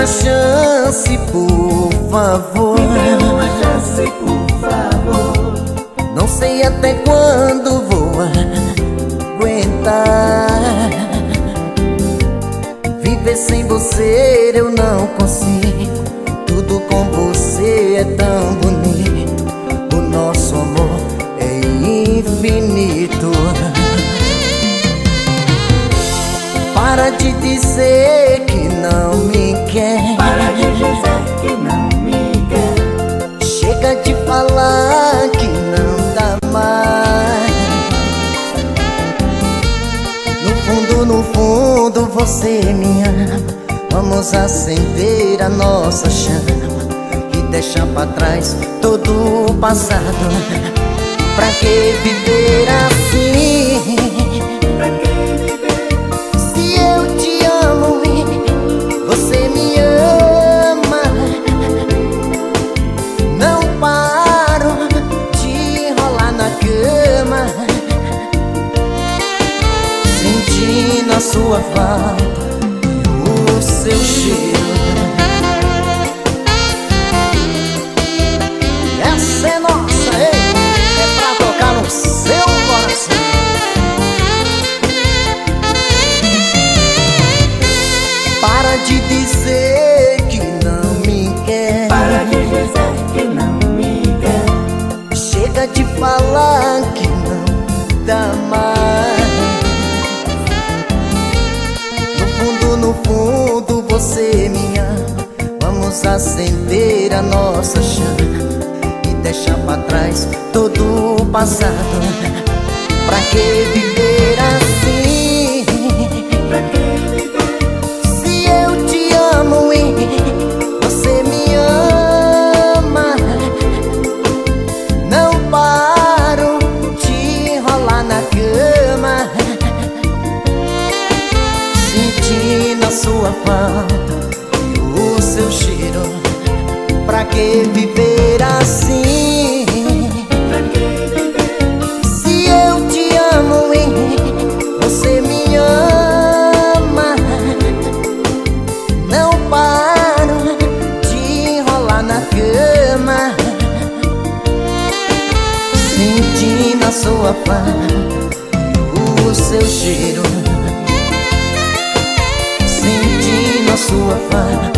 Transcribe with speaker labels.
Speaker 1: chance, por favor.
Speaker 2: Me dê uma chance, por favor.
Speaker 1: Não sei até quando vou aguentar. Viver sem você eu não consigo. Tudo com você é tão bonito. O nosso amor é infinito. Para de dizer que não me quer.
Speaker 2: Para de dizer que não me quer.
Speaker 1: Chega de falar que não dá mais. No fundo você me ama. Vamos acender a nossa chama e deixar pra trás todo o passado. Pra que viver assim?
Speaker 2: Pra que viver?
Speaker 1: Se eu te amo e você me ama, não paro de rolar na cama, sentindo a sua falta e o seu cheiro. Essa é nossa, ei, é pra tocar no seu coração. Para de dizer que não me quer.
Speaker 2: Para de dizer que não me quer.
Speaker 1: Chega de falar que não dá mais. No fundo você me ama. Vamos acender a nossa chama e deixar pra trás todo o passado. Pra que viver assim?
Speaker 2: Pra que viver?
Speaker 1: Se eu te amo e você me ama, não paro de rolar na cama, sentindo a sua falta e o seu cheiro. Pra que viver assim?
Speaker 2: Pra que viver?
Speaker 1: Se eu te amo e você me ama, não paro de rolar na cama, sentindo a sua falta e o seu cheiro. Sentindo a sua falta